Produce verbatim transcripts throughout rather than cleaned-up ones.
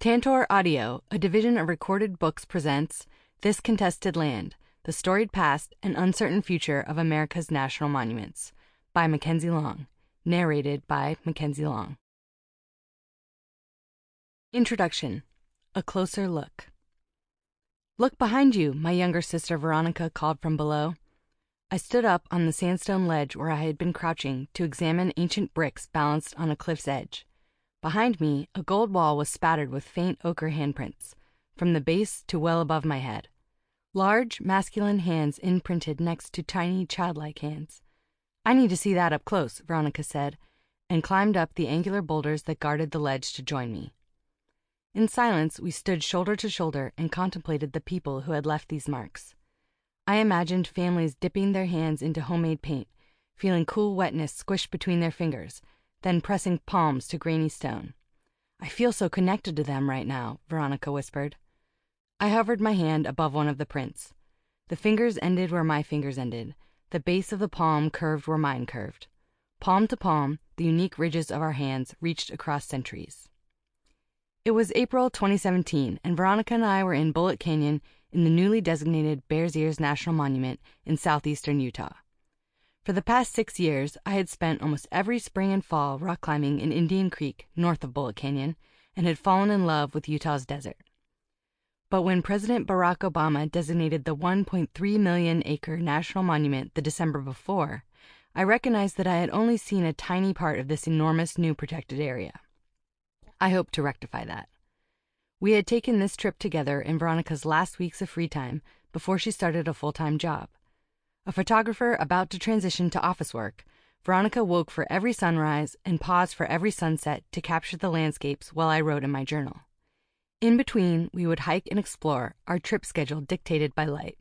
Tantor Audio, a division of Recorded Books, presents This Contested Land, The Storied Past and Uncertain Future of America's National Monuments, by Mackenzie Long, narrated by Mackenzie Long. Introduction. A Closer Look. "Look behind you," my younger sister Veronica called from below. I stood up on the sandstone ledge where I had been crouching to examine ancient bricks balanced on a cliff's edge. Behind me, a gold wall was spattered with faint ochre handprints, from the base to well above my head. Large, masculine hands imprinted next to tiny, childlike hands. "I need to see that up close," Veronica said, and climbed up the angular boulders that guarded the ledge to join me. In silence, we stood shoulder to shoulder and contemplated the people who had left these marks. I imagined families dipping their hands into homemade paint, feeling cool wetness squished between their fingers, then pressing palms to grainy stone. "I feel so connected to them right now," Veronica whispered. I hovered my hand above one of the prints. The fingers ended where my fingers ended. The base of the palm curved where mine curved. Palm to palm, the unique ridges of our hands reached across centuries. It was April twenty seventeen, and Veronica and I were in Bullet Canyon in the newly designated Bears Ears National Monument in southeastern Utah. For the past six years, I had spent almost every spring and fall rock climbing in Indian Creek, north of Bullet Canyon, and had fallen in love with Utah's desert. But when President Barack Obama designated the one point three million acre national monument the December before, I recognized that I had only seen a tiny part of this enormous new protected area. I hoped to rectify that. We had taken this trip together in Veronica's last weeks of free time before she started a full-time job. A photographer about to transition to office work, Veronica woke for every sunrise and paused for every sunset to capture the landscapes while I wrote in my journal. In between, we would hike and explore, our trip schedule dictated by light.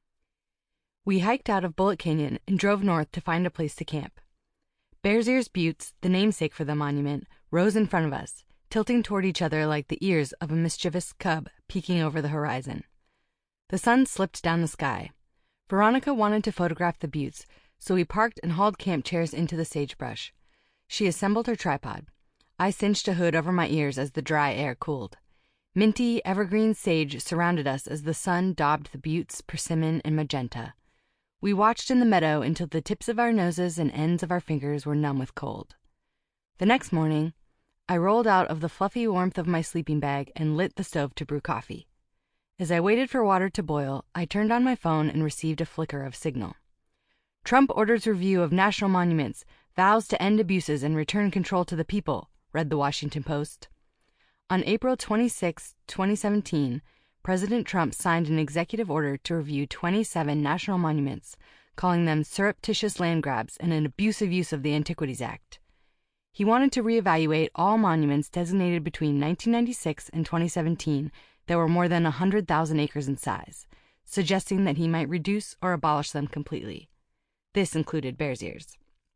We hiked out of Bullet Canyon and drove north to find a place to camp. Bears Ears Buttes, the namesake for the monument, rose in front of us, tilting toward each other like the ears of a mischievous cub peeking over the horizon. The sun slipped down the sky. Veronica wanted to photograph the buttes, so we parked and hauled camp chairs into the sagebrush. She assembled her tripod. I cinched a hood over my ears as the dry air cooled. Minty, evergreen sage surrounded us as the sun daubed the buttes persimmon and magenta. We watched in the meadow until the tips of our noses and ends of our fingers were numb with cold. The next morning, I rolled out of the fluffy warmth of my sleeping bag and lit the stove to brew coffee. As I waited for water to boil, I turned on my phone and received a flicker of signal. "Trump orders review of national monuments, vows to end abuses and return control to the people," read the Washington Post. On April twenty-sixth, twenty seventeen, President Trump signed an executive order to review twenty-seven national monuments, calling them surreptitious land grabs and an abusive use of the Antiquities Act. He wanted to reevaluate all monuments designated between nineteen ninety-six and twenty seventeen that were more than one hundred thousand acres in size, suggesting that he might reduce or abolish them completely. This included Bears Ears.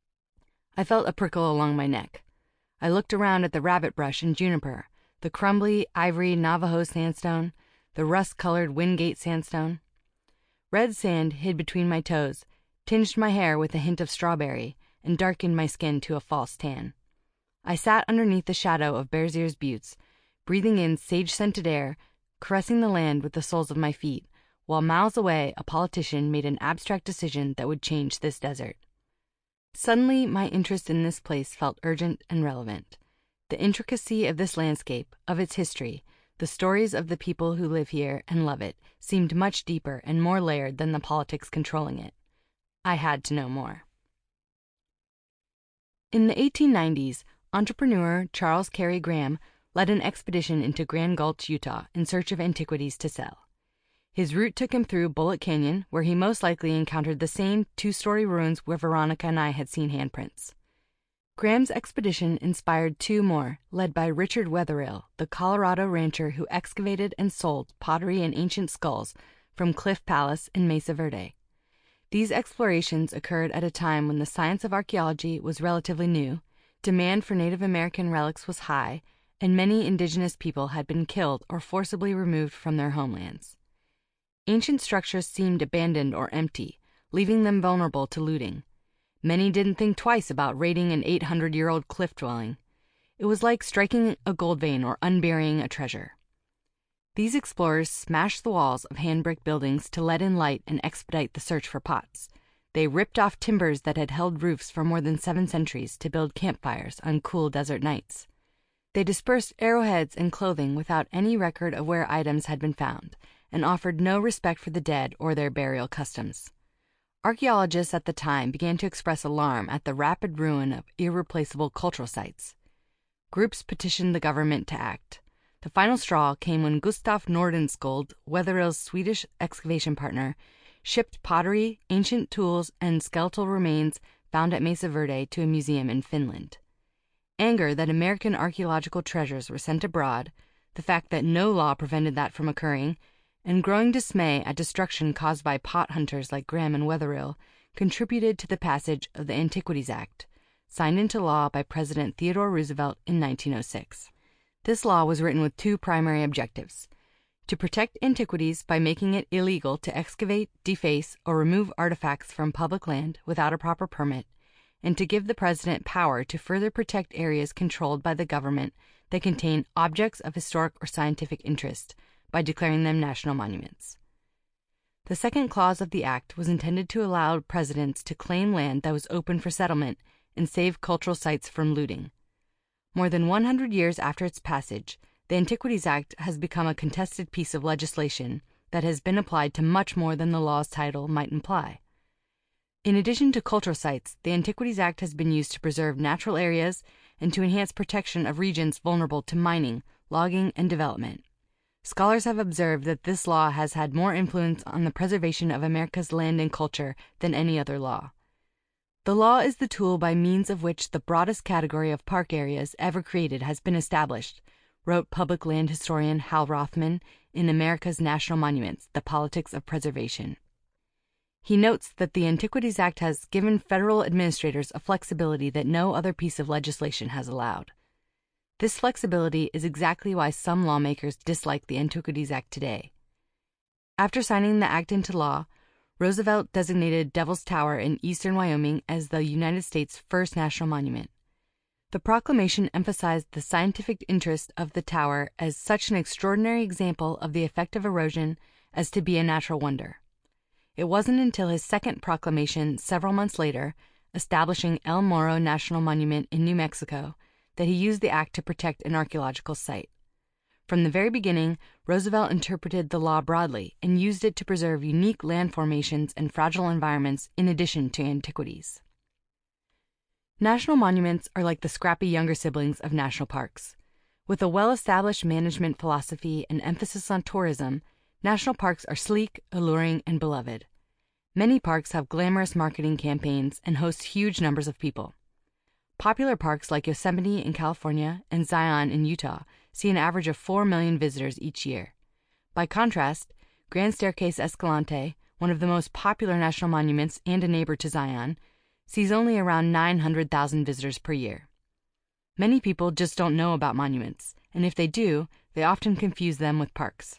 I felt a prickle along my neck. I looked around at the rabbit brush and juniper, the crumbly, ivory Navajo sandstone, the rust-colored Wingate sandstone. Red sand hid between my toes, tinged my hair with a hint of strawberry, and darkened my skin to a false tan. I sat underneath the shadow of Bears Ears Buttes, breathing in sage-scented air, caressing the land with the soles of my feet, while miles away a politician made an abstract decision that would change this desert. Suddenly, my interest in this place felt urgent and relevant. The intricacy of this landscape, of its history, the stories of the people who live here and love it, seemed much deeper and more layered than the politics controlling it. I had to know more. In the eighteen nineties, entrepreneur Charles Cary Graham led an expedition into Grand Gulch, Utah, in search of antiquities to sell. His route took him through Bullet Canyon, where he most likely encountered the same two-story ruins where Veronica and I had seen handprints. Graham's expedition inspired two more, led by Richard Wetherill, the Colorado rancher who excavated and sold pottery and ancient skulls from Cliff Palace in Mesa Verde. These explorations occurred at a time when the science of archaeology was relatively new, demand for Native American relics was high, and many indigenous people had been killed or forcibly removed from their homelands. Ancient structures seemed abandoned or empty, leaving them vulnerable to looting. Many didn't think twice about raiding an eight hundred year old cliff dwelling. It was like striking a gold vein or unburying a treasure. These explorers smashed the walls of hand-brick buildings to let in light and expedite the search for pots. They ripped off timbers that had held roofs for more than seven centuries to build campfires on cool desert nights. They dispersed arrowheads and clothing without any record of where items had been found, and offered no respect for the dead or their burial customs. Archaeologists at the time began to express alarm at the rapid ruin of irreplaceable cultural sites. Groups petitioned the government to act. The final straw came when Gustaf Nordenskjöld, Wetheril's Swedish excavation partner, shipped pottery, ancient tools, and skeletal remains found at Mesa Verde to a museum in Finland. Anger that American archaeological treasures were sent abroad, the fact that no law prevented that from occurring, and growing dismay at destruction caused by pot hunters like Graham and Wetherill contributed to the passage of the Antiquities Act, signed into law by President Theodore Roosevelt in nineteen oh six. This law was written with two primary objectives: to protect antiquities by making it illegal to excavate, deface, or remove artifacts from public land without a proper permit, and to give the president power to further protect areas controlled by the government that contain objects of historic or scientific interest by declaring them national monuments. The second clause of the act was intended to allow presidents to claim land that was open for settlement and save cultural sites from looting. More than one hundred years after its passage, the Antiquities Act has become a contested piece of legislation that has been applied to much more than the law's title might imply. In addition to cultural sites, the Antiquities Act has been used to preserve natural areas and to enhance protection of regions vulnerable to mining, logging, and development. Scholars have observed that this law has had more influence on the preservation of America's land and culture than any other law. The law is the tool by means of which the broadest category of park areas ever created has been established, wrote public land historian Hal Rothman in America's National Monuments, The Politics of Preservation. He notes that the Antiquities Act has given federal administrators a flexibility that no other piece of legislation has allowed. This flexibility is exactly why some lawmakers dislike the Antiquities Act today. After signing the act into law, Roosevelt designated Devil's Tower in eastern Wyoming as the United States' first national monument. The proclamation emphasized the scientific interest of the tower as such an extraordinary example of the effect of erosion as to be a natural wonder. It wasn't until his second proclamation several months later, establishing El Morro National Monument in New Mexico, that he used the act to protect an archaeological site. From the very beginning, Roosevelt interpreted the law broadly and used it to preserve unique land formations and fragile environments in addition to antiquities. National monuments are like the scrappy younger siblings of national parks. With a well-established management philosophy and emphasis on tourism, national parks are sleek, alluring, and beloved. Many parks have glamorous marketing campaigns and host huge numbers of people. Popular parks like Yosemite in California and Zion in Utah see an average of four million visitors each year. By contrast, Grand Staircase Escalante, one of the most popular national monuments and a neighbor to Zion, sees only around nine hundred thousand visitors per year. Many people just don't know about monuments, and if they do, they often confuse them with parks.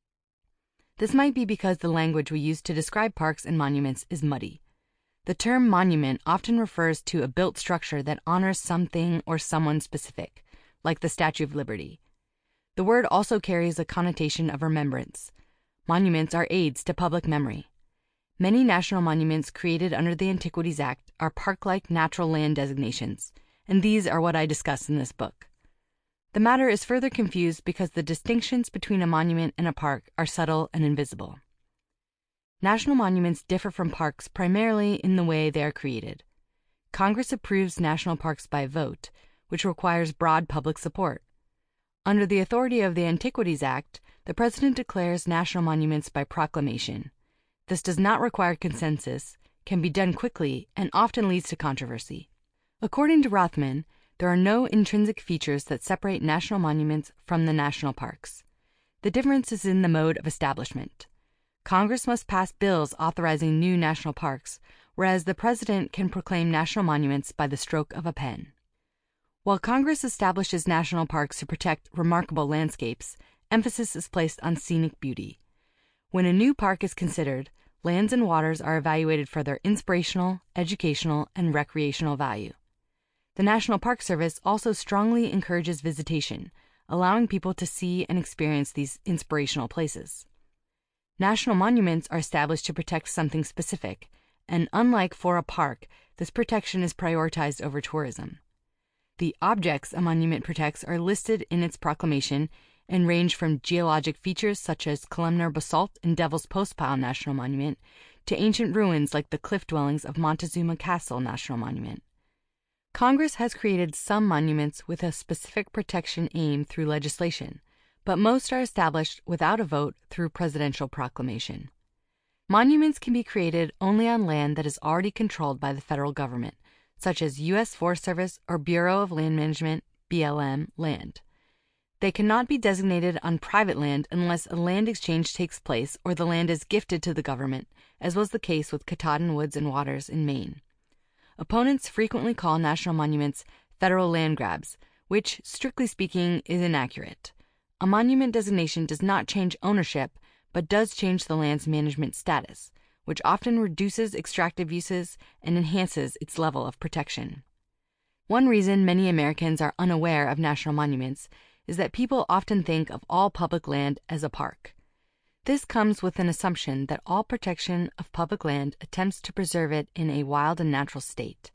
This might be because the language we use to describe parks and monuments is muddy. The term monument often refers to a built structure that honors something or someone specific, like the Statue of Liberty. The word also carries a connotation of remembrance. Monuments are aids to public memory. Many national monuments created under the Antiquities Act are park-like natural land designations, and these are what I discuss in this book. The matter is further confused because the distinctions between a monument and a park are subtle and invisible. National monuments differ from parks primarily in the way they are created. Congress approves national parks by vote, which requires broad public support. Under the authority of the Antiquities Act, the President declares national monuments by proclamation. This does not require consensus, can be done quickly, and often leads to controversy. According to Rothman, there are no intrinsic features that separate national monuments from the national parks. The difference is in the mode of establishment. Congress must pass bills authorizing new national parks, whereas the President can proclaim national monuments by the stroke of a pen. While Congress establishes national parks to protect remarkable landscapes, emphasis is placed on scenic beauty. When a new park is considered, lands and waters are evaluated for their inspirational, educational, and recreational value. The National Park Service also strongly encourages visitation, allowing people to see and experience these inspirational places. National monuments are established to protect something specific, and unlike for a park, this protection is prioritized over tourism. The objects a monument protects are listed in its proclamation and range from geologic features such as columnar basalt in Devil's Postpile National Monument to ancient ruins like the cliff dwellings of Montezuma Castle National Monument. Congress has created some monuments with a specific protection aim through legislation, but most are established without a vote through presidential proclamation. Monuments can be created only on land that is already controlled by the federal government, such as U S Forest Service or Bureau of Land Management (B L M) land. They cannot be designated on private land unless a land exchange takes place or the land is gifted to the government, as was the case with Katahdin Woods and Waters in Maine. Opponents frequently call national monuments federal land grabs, which, strictly speaking, is inaccurate. A monument designation does not change ownership, but does change the land's management status, which often reduces extractive uses and enhances its level of protection. One reason many Americans are unaware of national monuments is that people often think of all public land as a park. This comes with an assumption that all protection of public land attempts to preserve it in a wild and natural state.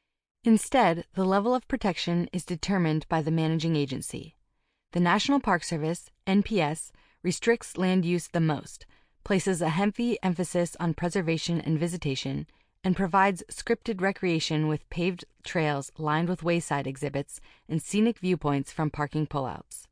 Instead, the level of protection is determined by the managing agency. The National Park Service, N P S, restricts land use the most, places a heavy emphasis on preservation and visitation, and provides scripted recreation with paved trails lined with wayside exhibits and scenic viewpoints from parking pullouts.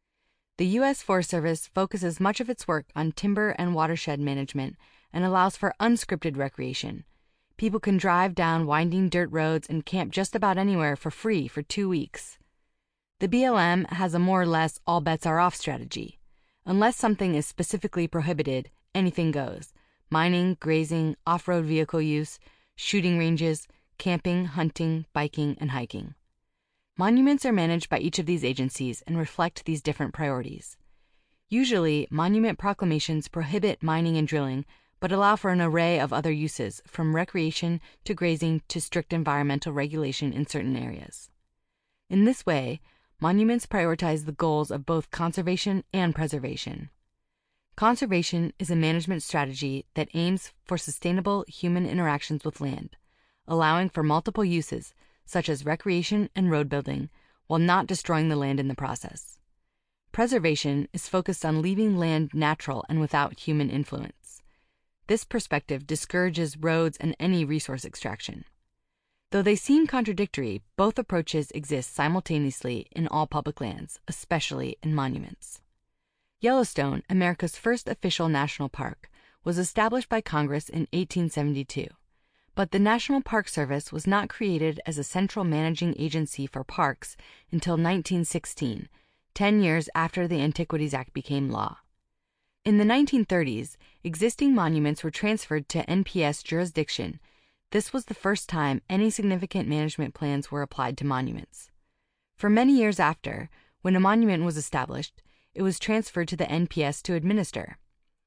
The U S Forest Service focuses much of its work on timber and watershed management and allows for unscripted recreation. People can drive down winding dirt roads and camp just about anywhere for free for two weeks. The B L M has a more or less all bets are off strategy. Unless something is specifically prohibited, anything goes. Mining, grazing, off-road vehicle use, shooting ranges, camping, hunting, biking, and hiking. Monuments are managed by each of these agencies and reflect these different priorities. Usually, monument proclamations prohibit mining and drilling, but allow for an array of other uses, from recreation to grazing to strict environmental regulation in certain areas. In this way, monuments prioritize the goals of both conservation and preservation. Conservation is a management strategy that aims for sustainable human interactions with land, allowing for multiple uses, such as recreation and road building, while not destroying the land in the process. Preservation is focused on leaving land natural and without human influence. This perspective discourages roads and any resource extraction. Though they seem contradictory, both approaches exist simultaneously in all public lands, especially in monuments. Yellowstone, America's first official national park, was established by Congress in eighteen seventy-two. But the National Park Service was not created as a central managing agency for parks until nineteen sixteen, ten years after the Antiquities Act became law. In the nineteen thirties, existing monuments were transferred to N P S jurisdiction. This was the first time any significant management plans were applied to monuments. For many years after, when a monument was established, it was transferred to the N P S to administer.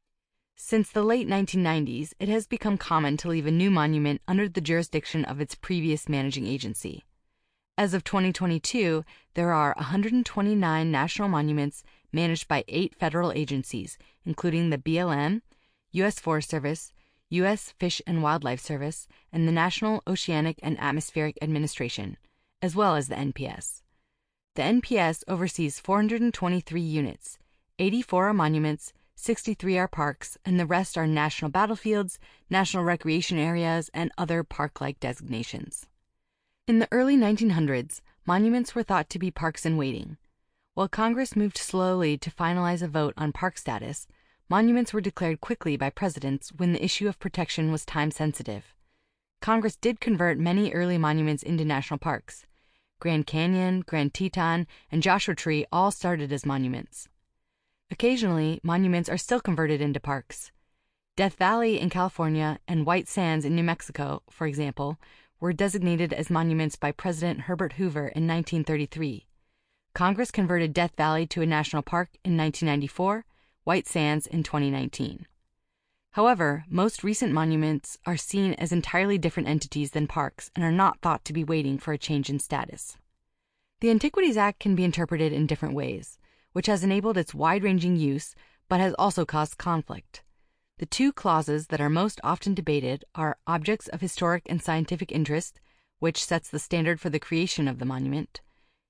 Since the late nineteen nineties, it has become common to leave a new monument under the jurisdiction of its previous managing agency. As of twenty twenty-two, there are one hundred twenty-nine national monuments managed by eight federal agencies, including the B L M, U S Forest Service, U S Fish and Wildlife Service, and the National Oceanic and Atmospheric Administration, as well as the N P S. The N P S oversees four hundred twenty-three units, eighty-four are monuments, sixty-three are parks, and the rest are national battlefields, national recreation areas, and other park-like designations. In the early nineteen hundreds, monuments were thought to be parks in waiting. While Congress moved slowly to finalize a vote on park status, monuments were declared quickly by presidents when the issue of protection was time-sensitive. Congress did convert many early monuments into national parks. Grand Canyon, Grand Teton, and Joshua Tree all started as monuments. Occasionally, monuments are still converted into parks. Death Valley in California and White Sands in New Mexico, for example, were designated as monuments by President Herbert Hoover in nineteen thirty-three. Congress converted Death Valley to a national park in nineteen ninety-four, White Sands in twenty nineteen. However, most recent monuments are seen as entirely different entities than parks and are not thought to be waiting for a change in status. The Antiquities Act can be interpreted in different ways. which has enabled its wide-ranging use but has also caused conflict. The two clauses that are most often debated are objects of historic and scientific interest, which sets the standard for the creation of the monument,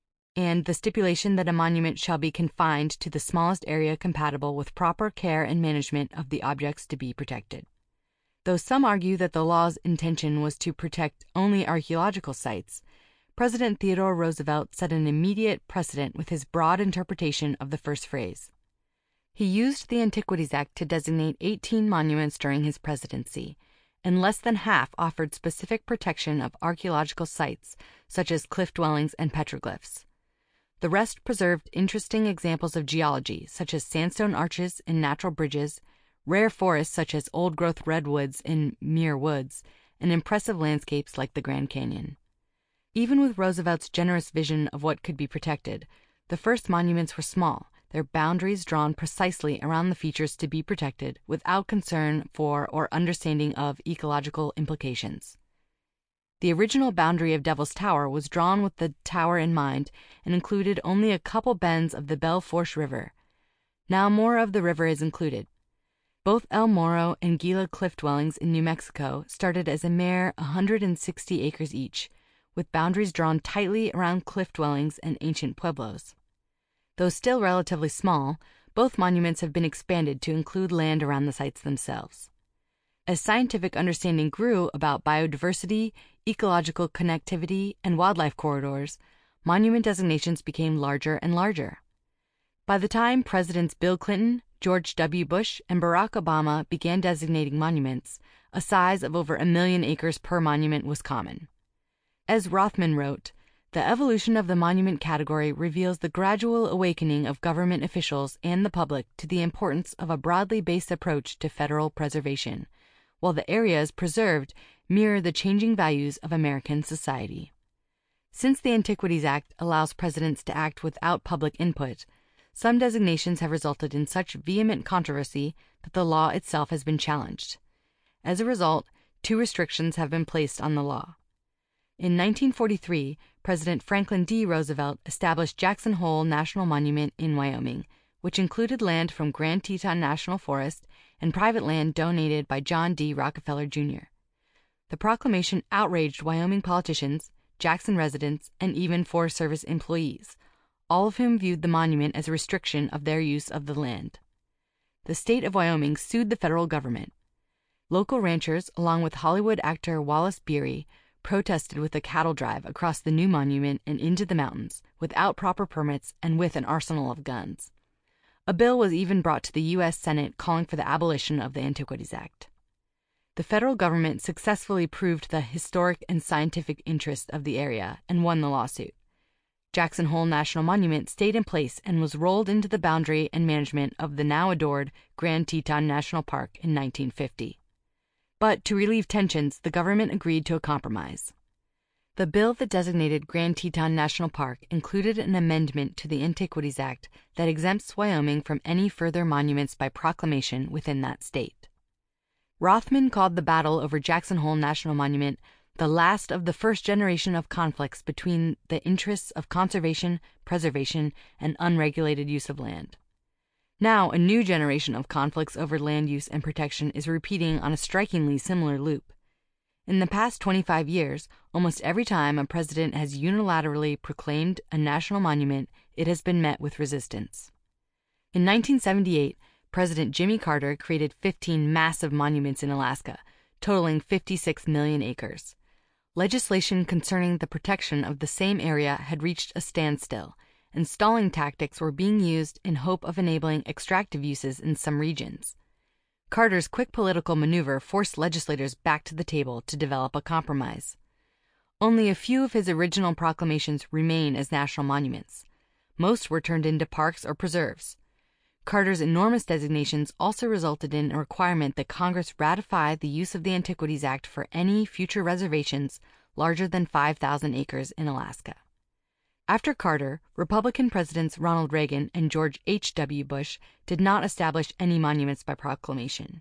and the stipulation that a monument shall be confined to the smallest area compatible with proper care and management of the objects to be protected. Though some argue that the law's intention was to protect only archaeological sites, President Theodore Roosevelt set an immediate precedent with his broad interpretation of the first phrase. He used the Antiquities Act to designate eighteen monuments during his presidency, and less than half offered specific protection of archaeological sites, such as cliff dwellings and petroglyphs. The rest preserved interesting examples of geology, such as sandstone arches and natural bridges, rare forests such as old-growth redwoods in Muir Woods, and impressive landscapes like the Grand Canyon. Even with Roosevelt's generous vision of what could be protected, the first monuments were small, their boundaries drawn precisely around the features to be protected without concern for or understanding of ecological implications. The original boundary of Devil's Tower was drawn with the tower in mind and included only a couple bends of the Belle Fourche River. Now more of the river is included. Both El Morro and Gila cliff dwellings in New Mexico started as a mere one hundred sixty acres each, with boundaries drawn tightly around cliff dwellings and ancient pueblos. Though still relatively small, both monuments have been expanded to include land around the sites themselves. As scientific understanding grew about biodiversity, ecological connectivity, and wildlife corridors, monument designations became larger and larger. By the time Presidents Bill Clinton, George W. Bush, and Barack Obama began designating monuments, a size of over a million acres per monument was common. As Rothman wrote, "The evolution of the monument category reveals the gradual awakening of government officials and the public to the importance of a broadly based approach to federal preservation, while the areas preserved mirror the changing values of American society." Since the Antiquities Act allows presidents to act without public input, some designations have resulted in such vehement controversy that the law itself has been challenged. As a result, two restrictions have been placed on the law. In nineteen forty-three, President Franklin D. Roosevelt established Jackson Hole National Monument in Wyoming, which included land from Grand Teton National Forest and private land donated by John D. Rockefeller, Junior The proclamation outraged Wyoming politicians, Jackson residents, and even Forest Service employees, all of whom viewed the monument as a restriction of their use of the land. The state of Wyoming sued the federal government. Local ranchers, along with Hollywood actor Wallace Beery, protested with a cattle drive across the new monument and into the mountains, without proper permits and with an arsenal of guns. A bill was even brought to the U S Senate calling for the abolition of the Antiquities Act. The federal government successfully proved the historic and scientific interest of the area and won the lawsuit. Jackson Hole National Monument stayed in place and was rolled into the boundary and management of the now adored Grand Teton National Park in nineteen fifty. But to relieve tensions, the government agreed to a compromise. The bill that designated Grand Teton National Park included an amendment to the Antiquities Act that exempts Wyoming from any further monuments by proclamation within that state. Rothman called the battle over Jackson Hole National Monument the last of the first generation of conflicts between the interests of conservation, preservation, and unregulated use of land. Now, a new generation of conflicts over land use and protection is repeating on a strikingly similar loop. In the past twenty-five years, almost every time a president has unilaterally proclaimed a national monument, it has been met with resistance. In nineteen seventy-eight, President Jimmy Carter created fifteen massive monuments in Alaska, totaling fifty-six million acres. Legislation concerning the protection of the same area had reached a standstill, and stalling tactics were being used in hope of enabling extractive uses in some regions. Carter's quick political maneuver forced legislators back to the table to develop a compromise. Only a few of his original proclamations remain as national monuments. Most were turned into parks or preserves. Carter's enormous designations also resulted in a requirement that Congress ratify the use of the Antiquities Act for any future reservations larger than five thousand acres in Alaska. After Carter, Republican presidents Ronald Reagan and George H W Bush did not establish any monuments by proclamation.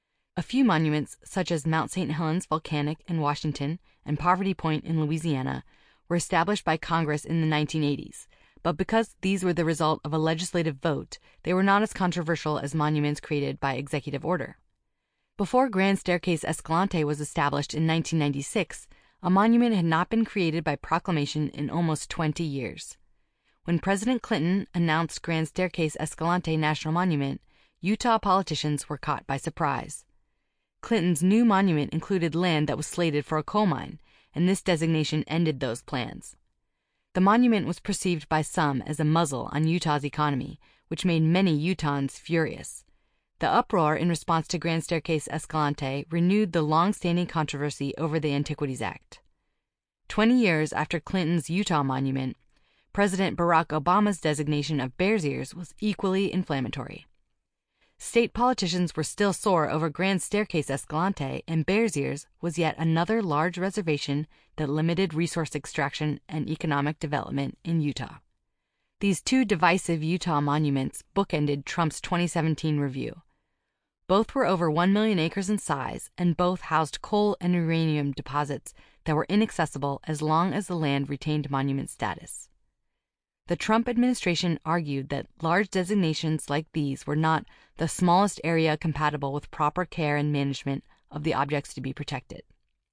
A few monuments, such as Mount Saint Helens Volcanic in Washington and Poverty Point in Louisiana, were established by Congress in the nineteen eighties, but because these were the result of a legislative vote, they were not as controversial as monuments created by executive order. Before Grand Staircase Escalante was established in nineteen ninety-six, a monument had not been created by proclamation in almost twenty years. When President Clinton announced Grand Staircase Escalante National Monument, Utah politicians were caught by surprise. Clinton's new monument included land that was slated for a coal mine, and this designation ended those plans. The monument was perceived by some as a muzzle on Utah's economy, which made many Utahns furious. The uproar in response to Grand Staircase Escalante renewed the long-standing controversy over the Antiquities Act. Twenty years after Clinton's Utah monument, President Barack Obama's designation of Bears Ears was equally inflammatory. State politicians were still sore over Grand Staircase Escalante, and Bears Ears was yet another large reservation that limited resource extraction and economic development in Utah. These two divisive Utah monuments bookended Trump's twenty seventeen review. Both were over one million acres in size, and both housed coal and uranium deposits that were inaccessible as long as the land retained monument status. The Trump administration argued that large designations like these were not the smallest area compatible with proper care and management of the objects to be protected.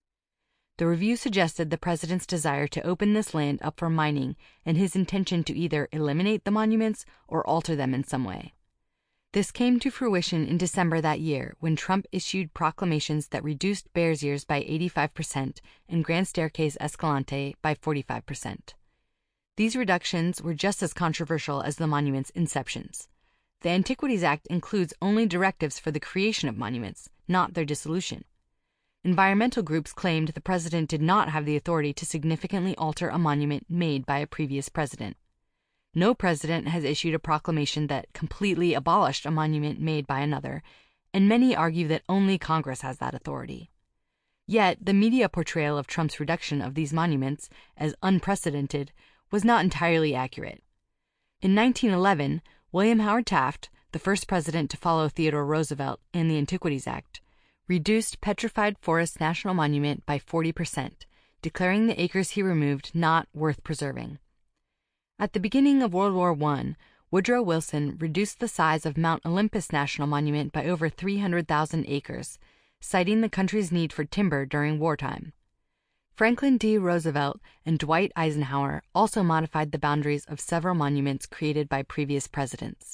The review suggested the president's desire to open this land up for mining and his intention to either eliminate the monuments or alter them in some way. This came to fruition in December that year when Trump issued proclamations that reduced Bears Ears by eighty-five percent and Grand Staircase Escalante by forty-five percent. These reductions were just as controversial as the monument's inceptions. The Antiquities Act includes only directives for the creation of monuments, not their dissolution. Environmental groups claimed the president did not have the authority to significantly alter a monument made by a previous president. No president has issued a proclamation that completely abolished a monument made by another, and many argue that only Congress has that authority. Yet, the media portrayal of Trump's reduction of these monuments as unprecedented was not entirely accurate. In nineteen eleven, William Howard Taft, the first president to follow Theodore Roosevelt and the Antiquities Act, reduced Petrified Forest National Monument by forty percent, declaring the acres he removed not worth preserving. At the beginning of World War One, Woodrow Wilson reduced the size of Mount Olympus National Monument by over three hundred thousand acres, citing the country's need for timber during wartime. Franklin D. Roosevelt and Dwight Eisenhower also modified the boundaries of several monuments created by previous presidents.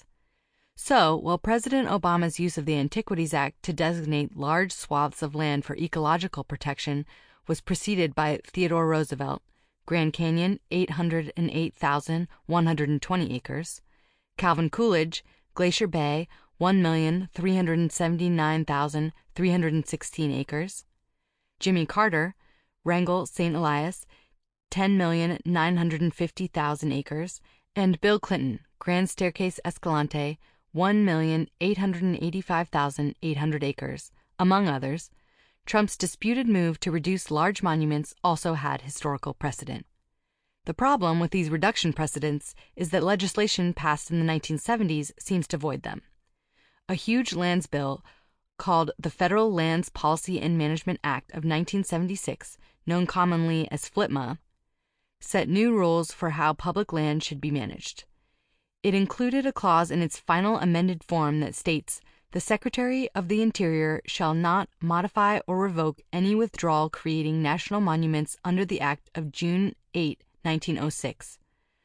So, while President Obama's use of the Antiquities Act to designate large swaths of land for ecological protection was preceded by Theodore Roosevelt, Grand Canyon, eight hundred eight thousand one hundred twenty acres, Calvin Coolidge, Glacier Bay, one million three hundred seventy-nine thousand three hundred sixteen acres, Jimmy Carter, Wrangell Saint Elias, ten million nine hundred fifty thousand acres, and Bill Clinton, Grand Staircase Escalante, one million eight hundred eighty-five thousand eight hundred acres, among others. Trump's disputed move to reduce large monuments also had historical precedent. The problem with these reduction precedents is that legislation passed in the nineteen seventies seems to void them. A huge lands bill called the Federal Lands Policy and Management Act of nineteen seventy-six, known commonly as FLIPMA, set new rules for how public land should be managed. It included a clause in its final amended form that states, "The Secretary of the Interior shall not modify or revoke any withdrawal creating national monuments under the Act of June eighth, nineteen oh six.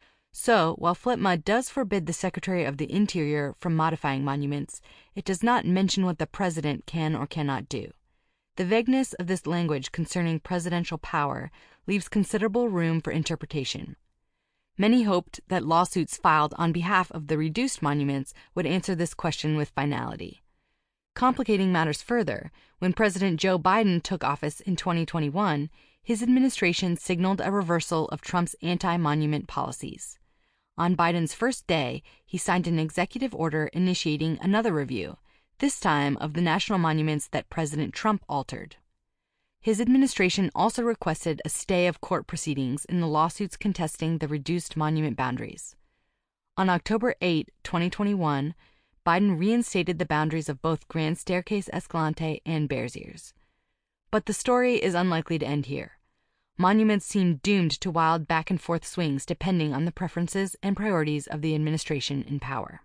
So, while FLIPMA does forbid the Secretary of the Interior from modifying monuments, it does not mention what the President can or cannot do. The vagueness of this language concerning presidential power leaves considerable room for interpretation. Many hoped that lawsuits filed on behalf of the reduced monuments would answer this question with finality. Complicating matters further, when President Joe Biden took office in twenty twenty-one, his administration signaled a reversal of Trump's anti-monument policies. On Biden's first day, he signed an executive order initiating another review, this time of the national monuments that President Trump altered. His administration also requested a stay of court proceedings in the lawsuits contesting the reduced monument boundaries. On October eighth, twenty twenty-one, Biden reinstated the boundaries of both Grand Staircase Escalante and Bears Ears. But the story is unlikely to end here. monuments seem doomed to wild back-and-forth swings depending on the preferences and priorities of the administration in power.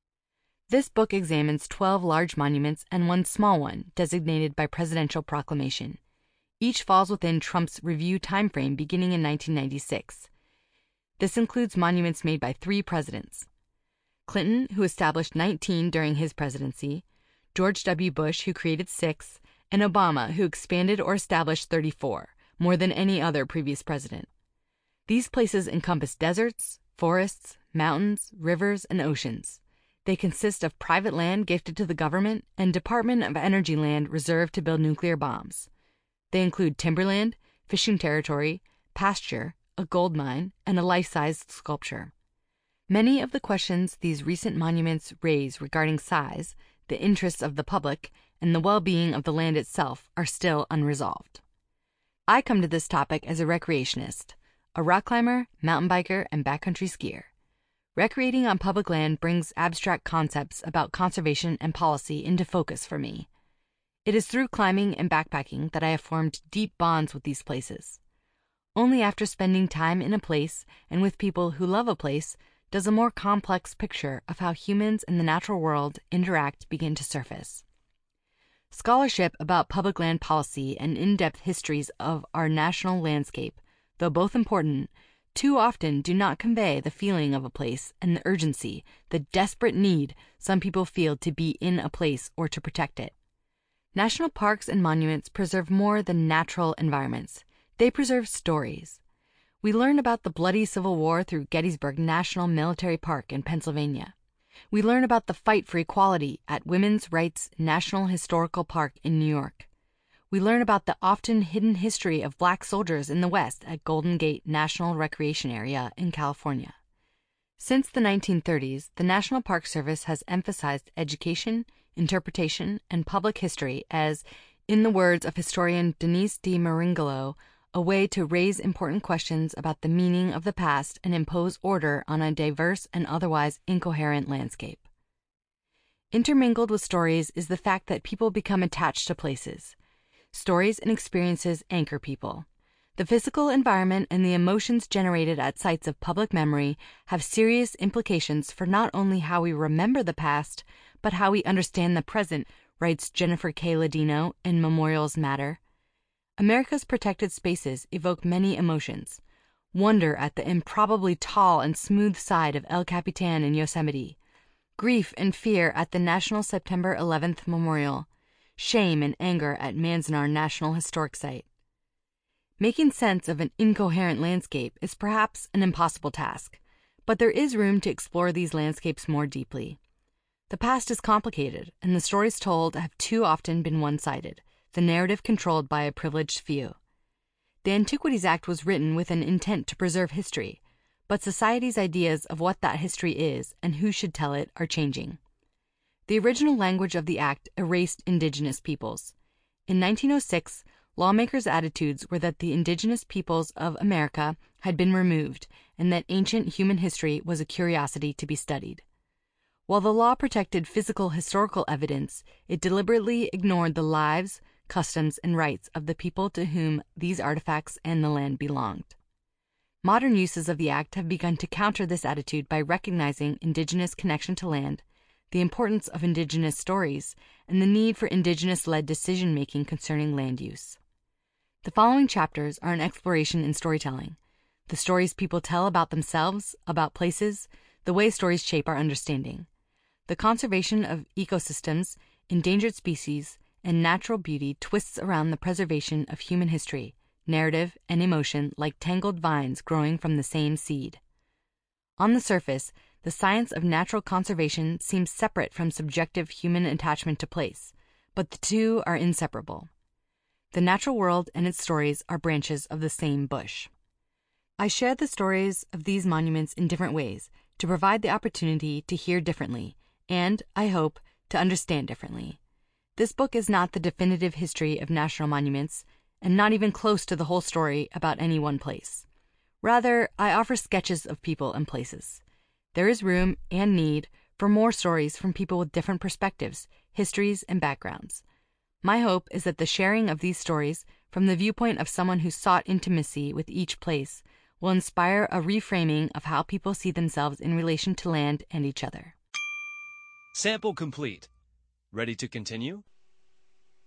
This book examines twelve large monuments and one small one designated by presidential proclamation. Each falls within Trump's review timeframe beginning in nineteen ninety-six. This includes monuments made by three presidents: Clinton, who established nineteen during his presidency, George W. Bush, who created six, and Obama, who expanded or established thirty-four, more than any other previous president. These places encompass deserts, forests, mountains, rivers, and oceans. They consist of private land gifted to the government and Department of Energy land reserved to build nuclear bombs. They include timberland, fishing territory, pasture, a gold mine, and a life-sized sculpture. Many of the questions these recent monuments raise regarding size, the interests of the public, and the well-being of the land itself are still unresolved. I come to this topic as a recreationist, a rock climber, mountain biker, and backcountry skier. Recreating on public land brings abstract concepts about conservation and policy into focus for me. It is through climbing and backpacking that I have formed deep bonds with these places. Only after spending time in a place and with people who love a place does a more complex picture of how humans and the natural world interact begin to surface. Scholarship about public land policy and in-depth histories of our national landscape, though both important, too often do not convey the feeling of a place and the urgency, the desperate need some people feel to be in a place or to protect it. National parks and monuments preserve more than natural environments. They preserve stories. We learn about the bloody Civil War through Gettysburg National Military Park in Pennsylvania. We learn about the fight for equality at Women's Rights National Historical Park in New York. We learn about the often hidden history of Black soldiers in the West at Golden Gate National Recreation Area in California. Since the nineteen thirties, the National Park Service has emphasized education, interpretation, and public history as, in the words of historian Denise D. Maringolo, a way to raise important questions about the meaning of the past and impose order on a diverse and otherwise incoherent landscape. Intermingled with stories is the fact that people become attached to places. Stories and experiences anchor people. The physical environment and the emotions generated at sites of public memory have serious implications for not only how we remember the past, but how we understand the present, writes Jennifer K. Ladino in Memorials Matter. America's protected spaces evoke many emotions. Wonder at the improbably tall and smooth side of El Capitan in Yosemite. Grief and fear at the National September eleventh Memorial. Shame and anger at Manzanar National Historic Site. Making sense of an incoherent landscape is perhaps an impossible task, but there is room to explore these landscapes more deeply. The past is complicated, and the stories told have too often been one-sided, the narrative controlled by a privileged few. The Antiquities Act was written with an intent to preserve history, but society's ideas of what that history is and who should tell it are changing. The original language of the Act erased indigenous peoples. In nineteen oh six, lawmakers' attitudes were that the indigenous peoples of America had been removed and that ancient human history was a curiosity to be studied. While the law protected physical historical evidence, it deliberately ignored the lives, customs, and rights of the people to whom these artifacts and the land belonged. Modern uses of the Act have begun to counter this attitude by recognizing indigenous connection to land, the importance of indigenous stories, and the need for indigenous-led decision-making concerning land use. The following chapters are an exploration in storytelling, the stories people tell about themselves, about places, the way stories shape our understanding. The conservation of ecosystems, endangered species, and natural beauty twists around the preservation of human history, narrative, and emotion like tangled vines growing from the same seed. On the surface, the science of natural conservation seems separate from subjective human attachment to place, but the two are inseparable. The natural world and its stories are branches of the same bush. I share the stories of these monuments in different ways to provide the opportunity to hear differently and, I hope, to understand differently. This book is not the definitive history of national monuments, and not even close to the whole story about any one place. Rather, I offer sketches of people and places. There is room and need for more stories from people with different perspectives, histories, and backgrounds. My hope is that the sharing of these stories, from the viewpoint of someone who sought intimacy with each place, will inspire a reframing of how people see themselves in relation to land and each other. Sample complete. Ready to continue?